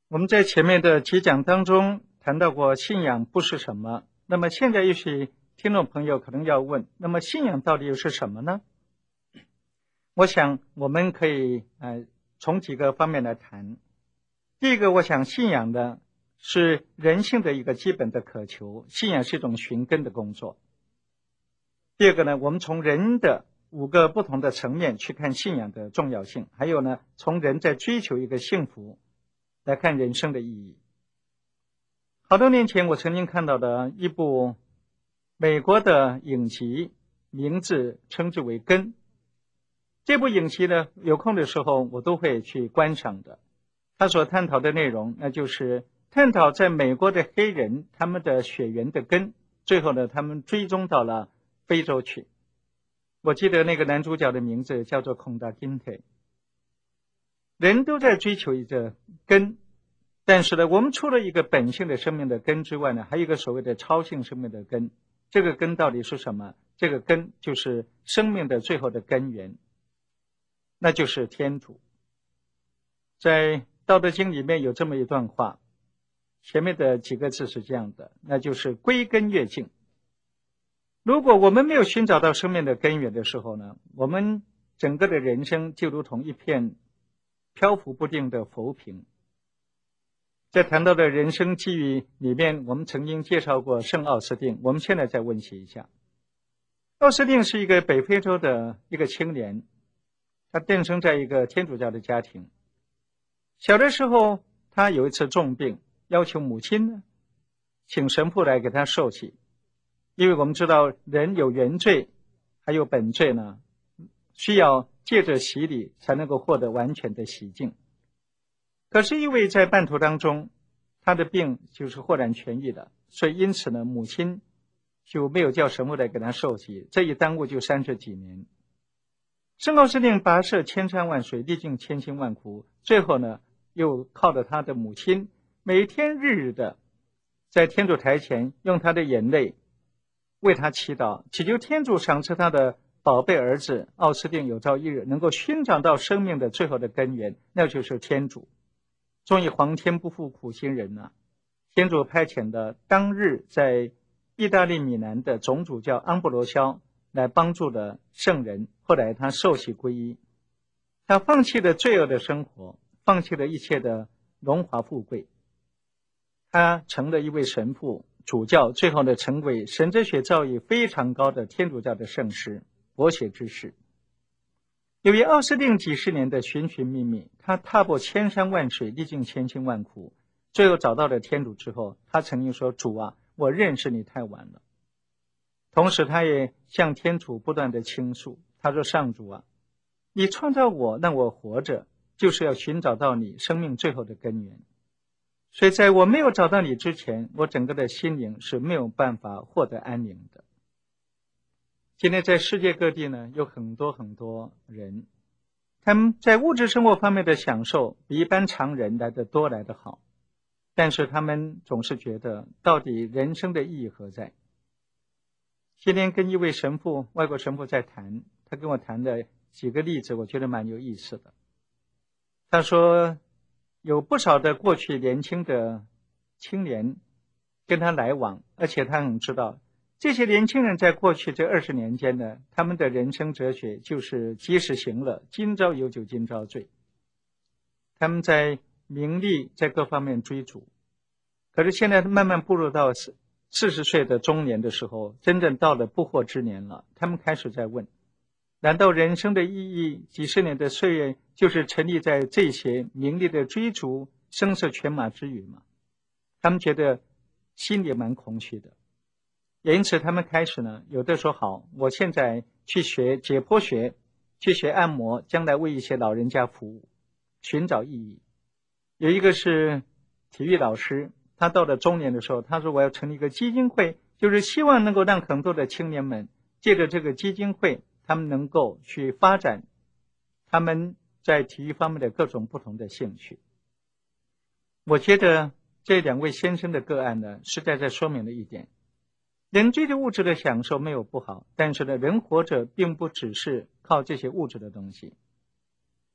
我们在前面的几讲当中谈到过信仰不是什么，那么现在也许听众朋友可能要问，那么信仰到底又是什么呢？我想我们可以从几个方面来谈。第一个，我想信仰的是人性的一个基本的渴求，信仰是一种寻根的工作。第二个呢，我们从人的5个不同的层面去看信仰的重要性，还有呢，从人在追求一个幸福来看人生的意义。好多年前我曾经看到的一部美国的影集，名字称之为《根》。这部影集呢，有空的时候我都会去观赏的。它所探讨的内容，那就是探讨在美国的黑人他们的血缘的根，最后呢，他们追踪到了非洲去。我记得那个男主角的名字叫做孔达金特。人都在追求一个根，但是呢，我们除了一个本性的生命的根之外呢，还有一个所谓的超性生命的根。这个根到底是什么？这个根就是生命的最后的根源，那就是天主。在道德经里面有这么一段话，前面的几个字是这样的，那就是归根越境。如果我们没有寻找到生命的根源的时候呢，我们整个的人生就如同一片漂浮不定的浮萍。在谈到的人生际遇里面，我们曾经介绍过圣奥斯定，我们现在再温习一下。奥斯定是一个北非洲的一个青年，他诞生在一个天主教的家庭。小的时候他有一次重病，要求母亲呢请神父来给他受洗，因为我们知道人有原罪还有本罪呢，需要借着洗礼才能够获得完全的洗净。可是因为在半途当中他的病就是豁然痊愈的，所以因此呢，母亲就没有叫神父来给他受洗，这一耽误就30几年。圣奥斯定跋涉千山万水，历尽千辛万苦，最后呢又靠着他的母亲每天日日的在天主台前用他的眼泪为他祈祷，祈求天主赏赐他的宝贝儿子奥斯定有朝一日能够寻找到生命的最后的根源，那就是天主。终于皇天不负苦心人啊，天主派遣的当日在意大利米兰的总主教安布罗肖来帮助了圣人，后来他受洗皈依，他放弃了罪恶的生活，放弃了一切的荣华富贵，他成了一位神父主教，最后呢成为神哲学造诣非常高的天主教的圣师，博学之士。由于奥斯定几十年的寻寻觅觅，他踏破千山万水，历尽千辛万苦，最后找到了天主之后，他曾经说，主啊，我认识你太晚了。同时他也向天主不断的倾诉，他说，上主啊，你创造我让我活着，就是要寻找到你生命最后的根源，所以在我没有找到你之前，我整个的心灵是没有办法获得安宁的。今天在世界各地呢，有很多人，他们在物质生活方面的享受比一般常人来得多来得好，但是他们总是觉得到底人生的意义何在。今天跟一位神父，外国神父在谈，他跟我谈的几个例子我觉得蛮有意思的。他说有不少的过去年轻的青年跟他来往，而且他很知道这些年轻人在过去这20年间呢，他们的人生哲学就是及时行乐，今朝有酒今朝醉。他们在名利在各方面追逐，可是现在慢慢步入到40岁的中年的时候，真正到了不惑之年了，他们开始在问，难道人生的意义几十年的岁月就是沉溺在这些名利的追逐声色犬马之语吗？他们觉得心里蛮空虚的，也因此他们开始呢，有的说好，我现在去学解剖学，去学按摩，将来为一些老人家服务，寻找意义。有一个是体育老师，他到了中年的时候，他说我要成立一个基金会，就是希望能够让很多的青年们借着这个基金会，他们能够去发展他们在体育方面的各种不同的兴趣。我觉得这2位先生的个案呢，实在在说明了一点，人追求物质的享受没有不好，但是呢，人活着并不只是靠这些物质的东西。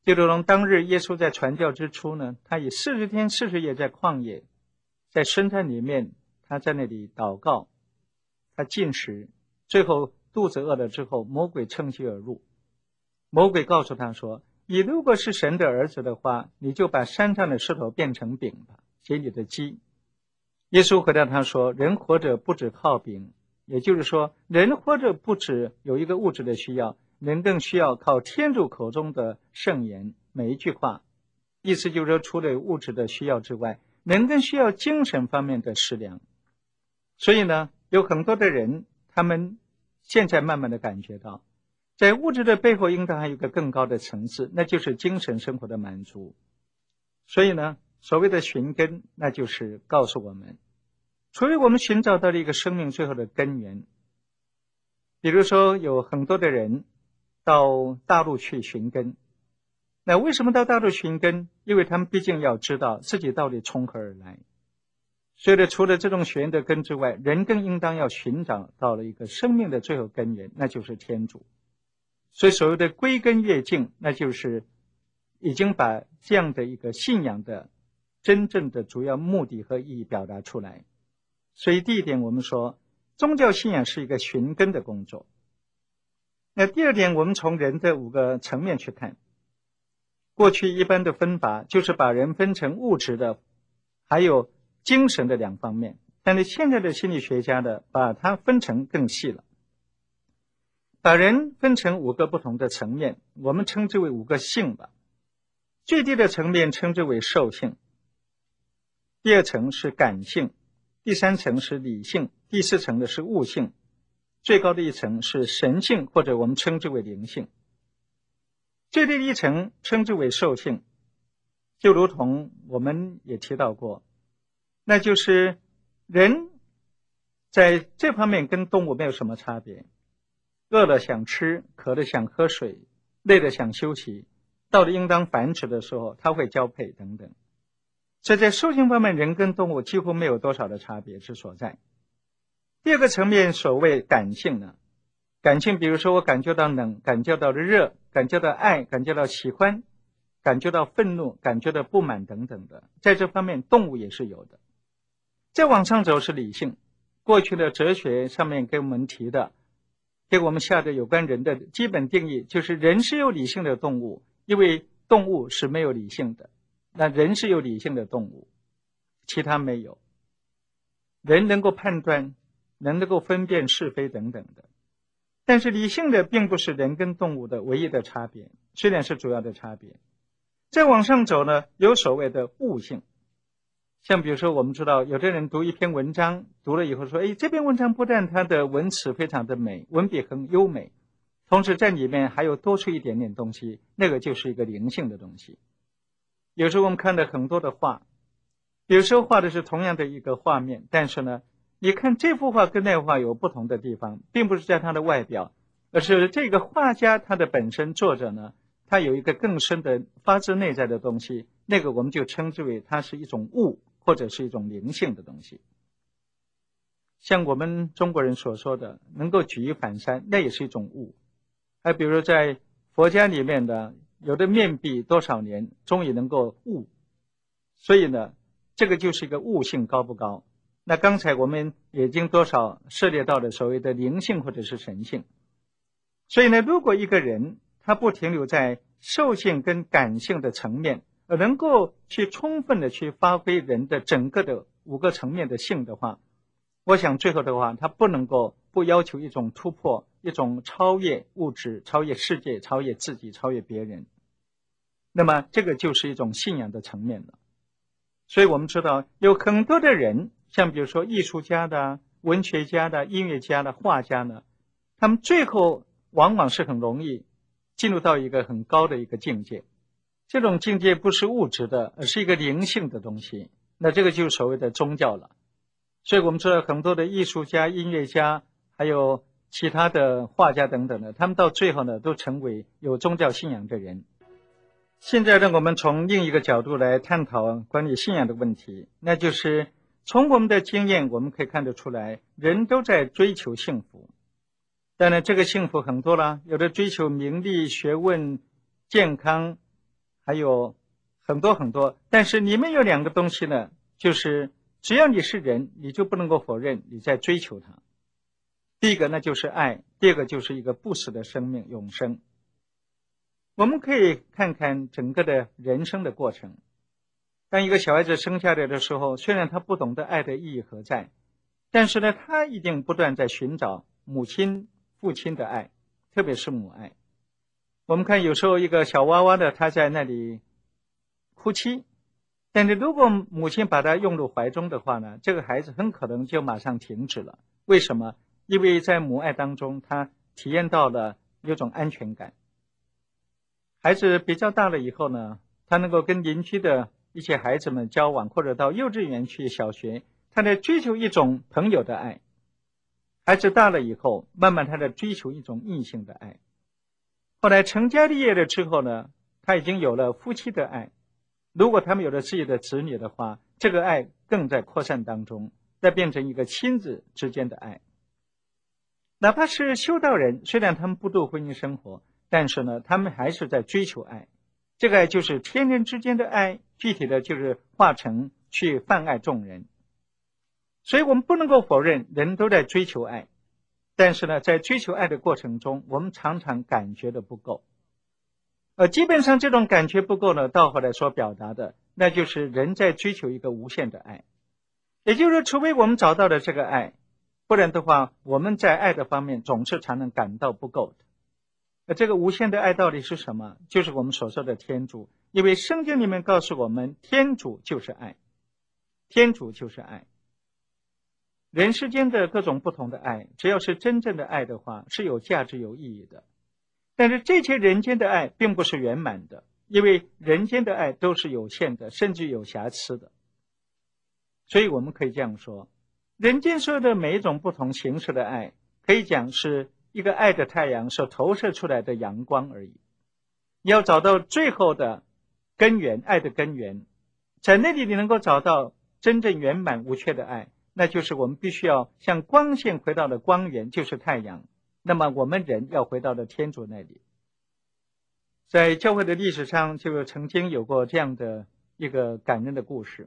就如同当日耶稣在传教之初呢，他以40天40夜在旷野，在深山里面，他在那里祷告，他禁食，最后肚子饿了之后，魔鬼趁虚而入。魔鬼告诉他说，你如果是神的儿子的话，你就把山上的石头变成饼吧，给你的鸡。耶稣回答他说，人活着不只靠饼，也就是说，人活着不只有一个物质的需要，人更需要靠天主口中的圣言，每一句话。意思就是说，除了物质的需要之外，人更需要精神方面的食粮。所以呢，有很多的人，他们现在慢慢的感觉到，在物质的背后应当还有一个更高的层次，那就是精神生活的满足。所以呢，所谓的寻根，那就是告诉我们，除非我们寻找到了一个生命最后的根源。比如说有很多的人到大陆去寻根，那为什么到大陆寻根？因为他们毕竟要知道自己到底从何而来。所以呢，除了这种学的根之外，人更应当要寻找到了一个生命的最后根源，那就是天主。所以所谓的归根越境，那就是已经把这样的一个信仰的真正的主要目的和意义表达出来。所以第一点，我们说宗教信仰是一个寻根的工作。那第二点，我们从人的5个层面去看。过去一般的分法就是把人分成物质的还有精神的2方面，但是现在的心理学家呢，把它分成更细了，把人分成5个不同的层面，我们称之为5个性吧。最低的层面称之为兽性，第2层是感性，第3层是理性，第4层的是悟性，最高的一层是神性，或者我们称之为灵性。最低的一层称之为兽性，就如同我们也提到过，那就是人在这方面跟动物没有什么差别，饿了想吃，渴了想喝水，累了想休息，到了应当繁殖的时候，它会交配等等。所以在兽性方面，人跟动物几乎没有多少的差别之所在。第2个层面，所谓感性呢，感性比如说我感觉到冷，感觉到热，感觉到爱，感觉到喜欢，感觉到愤怒，感觉到不满等等的，在这方面动物也是有的。再往上走是理性，过去的哲学上面给我们提的，给我们下的有关人的基本定义，就是人是有理性的动物，因为动物是没有理性的，那人是有理性的动物，其他没有。人能够判断，人能够分辨是非等等的，但是理性的并不是人跟动物的唯一的差别，虽然是主要的差别。再往上走呢，有所谓的悟性。像比如说我们知道有的人读一篇文章，读了以后说，这篇文章不但它的文词非常的美，文笔很优美，同时在里面还有多出一点点东西，那个就是一个灵性的东西。有时候我们看到很多的画，有时候画的是同样的一个画面，但是呢，你看这幅画跟那幅画有不同的地方，并不是在它的外表，而是这个画家他的本身作者呢，他有一个更深的发自内在的东西，那个我们就称之为它是一种悟，或者是一种灵性的东西。像我们中国人所说的能够举一反三，那也是一种悟。还比如在佛家里面的有的面壁多少年终于能够悟，所以呢这个就是一个悟性高不高。那刚才我们已经多少涉猎到了所谓的灵性或者是神性。所以呢，如果一个人他不停留在兽性跟感性的层面，而能够去充分的去发挥人的整个的5个层面的性的话，我想最后的话他不能够不要求一种突破，一种超越物质，超越世界，超越自己，超越别人。那么这个就是一种信仰的层面了。所以我们知道有很多的人，像比如说艺术家的、文学家的、音乐家的、画家呢，他们最后往往是很容易进入到一个很高的一个境界。这种境界不是物质的，而是一个灵性的东西，那这个就是所谓的宗教了。所以我们知道很多的艺术家、音乐家还有其他的画家等等的，他们到最后呢都成为有宗教信仰的人。现在呢，我们从另一个角度来探讨关于信仰的问题，那就是从我们的经验我们可以看得出来，人都在追求幸福。当然这个幸福很多了，有的追求名利、学问、健康， 还有很多很多。但是里面有两个东西呢，就是只要你是人，你就不能够否认你在追求它。第一个呢就是爱，第二个就是一个不死的生命，永生。我们可以看看整个的人生的过程。当一个小孩子生下来的时候，虽然他不懂得爱的意义何在，但是呢，他一定不断在寻找母亲、父亲的爱，特别是母爱。我们看有时候一个小娃娃的，他在那里哭泣，但是如果母亲把他拥入怀中的话呢，这个孩子很可能就马上停止了。为什么？因为在母爱当中，他体验到了有种安全感。孩子比较大了以后呢，他能够跟邻居的一些孩子们交往，或者到幼稚园去小学，他在追求一种朋友的爱。孩子大了以后，慢慢他在追求一种异性的爱。后来成家立业了之后呢，他已经有了夫妻的爱。如果他们有了自己的子女的话，这个爱更在扩散当中，再变成一个亲子之间的爱。哪怕是修道人，虽然他们不度婚姻生活，但是呢，他们还是在追求爱。这个爱就是天人之间的爱，具体的就是化成去泛爱众人。所以我们不能够否认人都在追求爱，但是呢，在追求爱的过程中，我们常常感觉的不够。基本上这种感觉不够呢，到后来所表达的，那就是人在追求一个无限的爱。也就是说，除非我们找到了这个爱，不然的话，我们在爱的方面总是常常感到不够的。这个无限的爱到底是什么？就是我们所说的天主。因为圣经里面告诉我们，天主就是爱，天主就是爱。人世间的各种不同的爱，只要是真正的爱的话，是有价值有意义的。但是这些人间的爱并不是圆满的，因为人间的爱都是有限的，甚至有瑕疵的。所以我们可以这样说，人间所有的每一种不同形式的爱，可以讲是一个爱的太阳所投射出来的阳光而已。你要找到最后的根源，爱的根源，在那里你能够找到真正圆满无缺的爱，那就是我们必须要像光线回到了光源，就是太阳。那么我们人要回到了天主那里。在教会的历史上就曾经有过这样的一个感人的故事。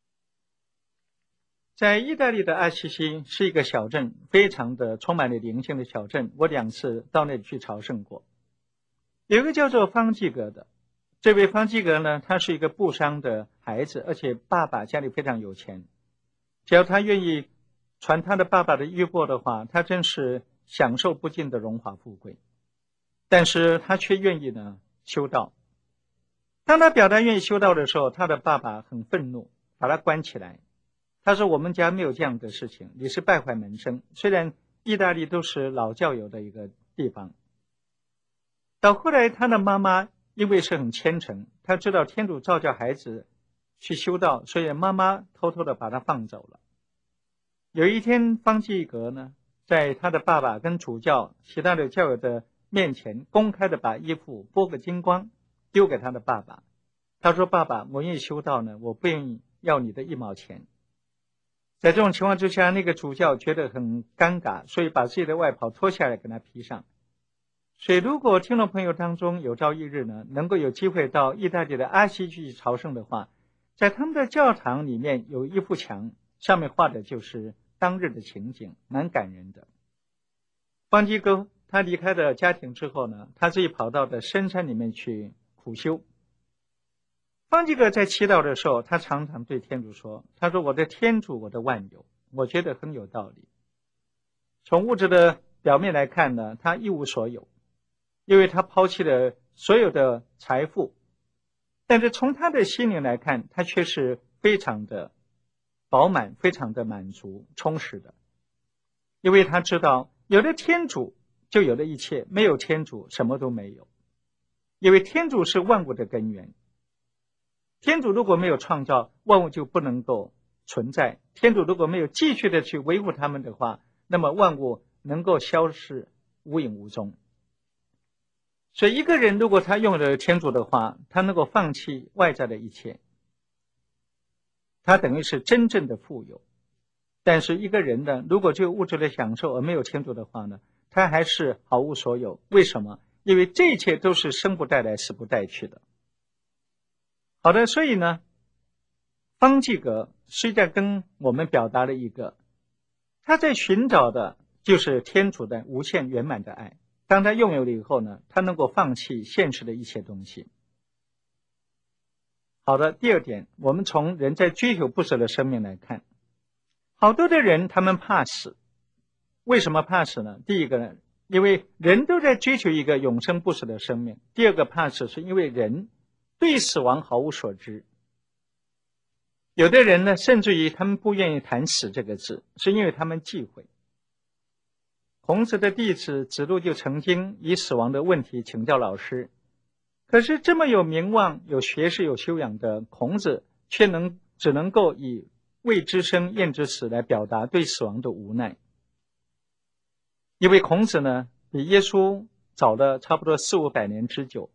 在意大利的阿西西是一个小镇，非常的充满了灵性的小镇，我2次到那里去朝圣过。有一个叫做方济各的，这位方济各呢，他是一个布商的孩子，而且爸爸家里非常有钱，只要他愿意传他的爸爸的衣钵的话，他真是享受不尽的荣华富贵。但是他却愿意呢修道。当他表达愿意修道的时候，他的爸爸很愤怒，把他关起来。他说，我们家没有这样的事情，你是败坏门生。虽然意大利都是老教友的一个地方。到后来他的妈妈因为是很虔诚，他知道天主召叫孩子去修道，所以妈妈偷偷的把他放走了。有一天方济各呢，在他的爸爸跟主教其他的教友的面前，公开的把衣服剥个精光，丢给他的爸爸。他说，爸爸，我愿意修道呢，我不愿意要你的1毛钱。在这种情况之下，那个主教觉得很尴尬，所以把自己的外袍脱下来给他披上。所以如果听众朋友当中有朝一日呢，能够有机会到意大利的阿西去朝圣的话，在他们的教堂里面有一幅墙，上面画的就是当日的情景，蛮感人的。方济各他离开了家庭之后呢，他自己跑到的深山里面去苦修。方济各在祈祷的时候，他常常对天主说，他说，我的天主，我的万有。我觉得很有道理。从物质的表面来看呢，他一无所有，因为他抛弃了所有的财富，但是从他的心灵来看，他却是非常的饱满，非常的满足充实的。因为他知道有了天主就有了一切，没有天主什么都没有。因为天主是万物的根源，天主如果没有创造，万物就不能够存在。天主如果没有继续的去维护他们的话，那么万物能够消失无影无踪。所以一个人如果他拥有了天主的话，他能够放弃外在的一切，他等于是真正的富有。但是一个人呢，如果只有物质的享受而没有天主的话呢，他还是毫无所有。为什么？因为这一切都是生不带来死不带去的。 好的，所以呢，方济各实际上跟我们表达了一个，他在寻找的就是天主的无限圆满的爱。当他拥有了以后呢，他能够放弃现实的一切东西。好的，第二点，我们从人在追求不死的生命来看，好多的人他们怕死。为什么怕死呢？第一个呢，因为人都在追求一个永生不死的生命。第二个怕死是因为人对死亡毫无所知。有的人呢，甚至于他们不愿意谈死这个字，是因为他们忌讳。孔子的弟子子路就曾经以死亡的问题请教老师，可是这么有名望、有学识、有修养的孔子，却只能够以未知生焉知死来表达对死亡的无奈。因为孔子呢，比耶稣早了差不多400-500年之久。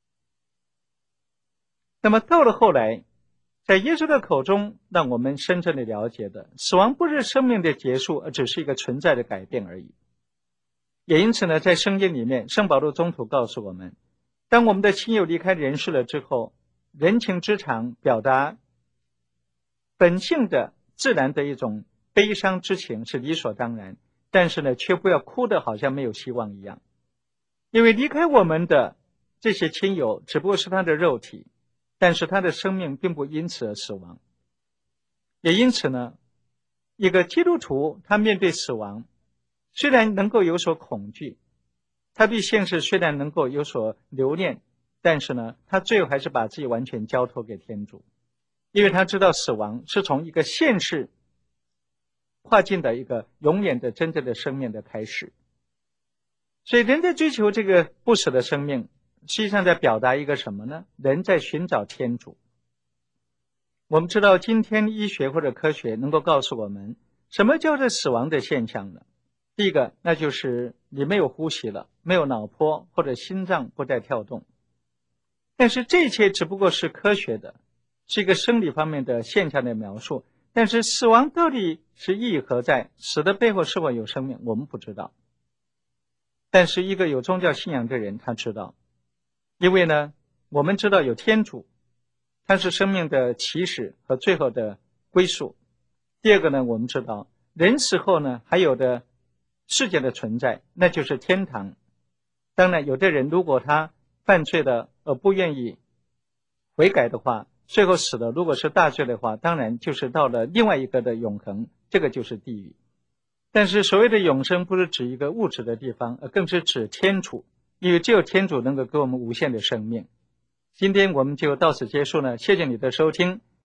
那么到了后来，在耶稣的口中，让我们深深的了解的，死亡不是生命的结束，而只是一个存在的改变而已。也因此呢，在圣经里面，圣保禄宗徒告诉我们，当我们的亲友离开人世了之后，人情之常表达本性的自然的一种悲伤之情是理所当然，但是呢，却不要哭得好像没有希望一样。因为离开我们的这些亲友只不过是他的肉体，但是他的生命并不因此而死亡。也因此呢，一个基督徒他面对死亡虽然能够有所恐惧，他对现实虽然能够有所留恋，但是呢，他最后还是把自己完全交托给天主，因为他知道死亡是从一个现世跨进的一个永远的真正的生命的开始。所以人在追求这个不死的生命，实际上在表达一个什么呢？人在寻找天主。我们知道今天医学或者科学能够告诉我们什么叫做死亡的现象呢？第一个，那就是你没有呼吸了，没有脑波或者心脏不再跳动。但是这一切只不过是科学的，是一个生理方面的现象的描述。但是死亡到底是意义何在？死的背后是否有生命？我们不知道。但是一个有宗教信仰的人他知道，因为呢，我们知道有天主，他是生命的起始和最后的归宿。第二个呢，我们知道人死后呢，还有的世界的存在，那就是天堂。当然有的人如果他犯罪了而不愿意悔改的话，最后死了，如果是大罪的话，当然就是到了另外一个的永恒，这个就是地狱。但是所谓的永生不是指一个物质的地方，而更是指天主，因为只有天主能够给我们无限的生命。今天我们就到此结束了，谢谢你的收听。